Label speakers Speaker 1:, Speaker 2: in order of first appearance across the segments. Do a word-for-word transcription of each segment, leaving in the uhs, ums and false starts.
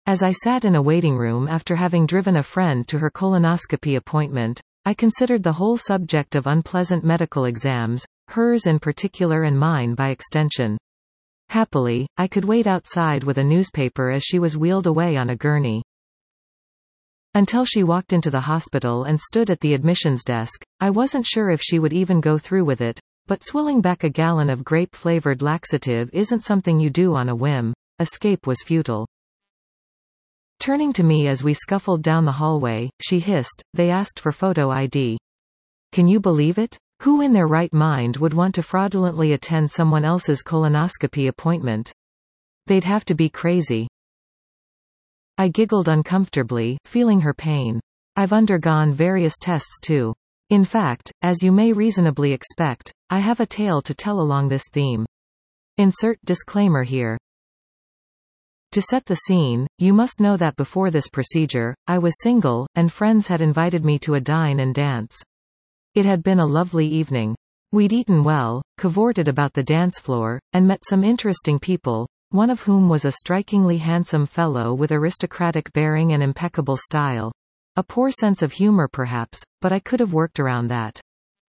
Speaker 1: As I sat in a waiting room after having driven a friend to her colonoscopy appointment, I considered the whole subject of unpleasant medical exams, hers in particular and mine by extension. Happily, I could wait outside with a newspaper as she was wheeled away on a gurney. Until she walked into the hospital and stood at the admissions desk, I wasn't sure if she would even go through with it, but swilling back a gallon of grape-flavored laxative isn't something you do on a whim. Escape was futile. Turning to me as we scuffled down the hallway, she hissed, "They asked for photo I D. Can you believe it? Who in their right mind would want to fraudulently attend someone else's colonoscopy appointment? They'd have to be crazy." I giggled uncomfortably, feeling her pain. I've undergone various tests too. In fact, as you may reasonably expect, I have a tale to tell along this theme. Insert disclaimer here. To set the scene, you must know that before this procedure, I was single, and friends had invited me to a dine and dance. It had been a lovely evening. We'd eaten well, cavorted about the dance floor, and met some interesting people, one of whom was a strikingly handsome fellow with aristocratic bearing and impeccable style. A poor sense of humor perhaps, but I could have worked around that.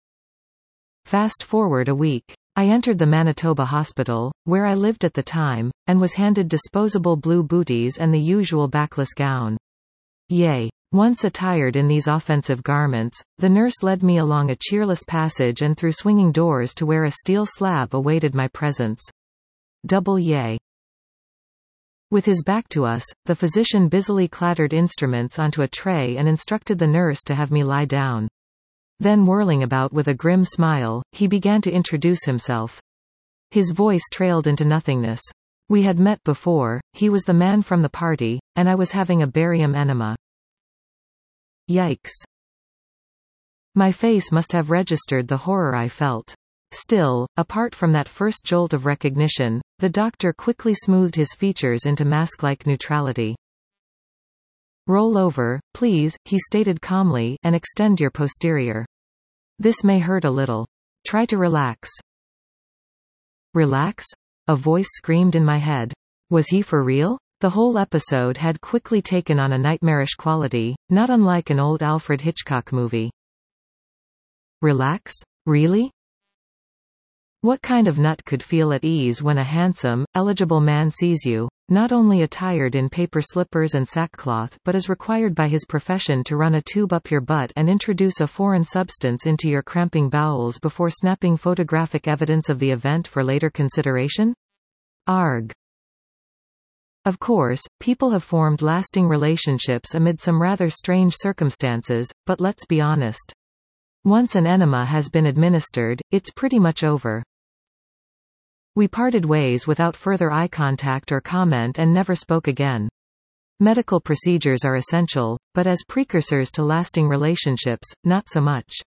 Speaker 1: Fast forward a week. I entered the Manitoba Hospital, where I lived at the time, and was handed disposable blue booties and the usual backless gown. Yay. Once attired in these offensive garments, the nurse led me along a cheerless passage and through swinging doors to where a steel slab awaited my presence. Double yay. With his back to us, the physician busily clattered instruments onto a tray and instructed the nurse to have me lie down. Then whirling about with a grim smile, he began to introduce himself. His voice trailed into nothingness. We had met before, he was the man from the party, and I was having a barium enema. Yikes. My face must have registered the horror I felt. Still, apart from that first jolt of recognition, the doctor quickly smoothed his features into mask-like neutrality. "Roll over, please," he stated calmly, "and extend your posterior. This may hurt a little. Try to relax." Relax? A voice screamed in my head. Was he for real? The whole episode had quickly taken on a nightmarish quality, not unlike an old Alfred Hitchcock movie. Relax? Really? What kind of nut could feel at ease when a handsome, eligible man sees you, not only attired in paper slippers and sackcloth but as required by his profession to run a tube up your butt and introduce a foreign substance into your cramping bowels before snapping photographic evidence of the event for later consideration? Arg. Of course, people have formed lasting relationships amid some rather strange circumstances, but let's be honest. Once an enema has been administered, it's pretty much over. We parted ways without further eye contact or comment and never spoke again. Medical procedures are essential, but as precursors to lasting relationships, not so much.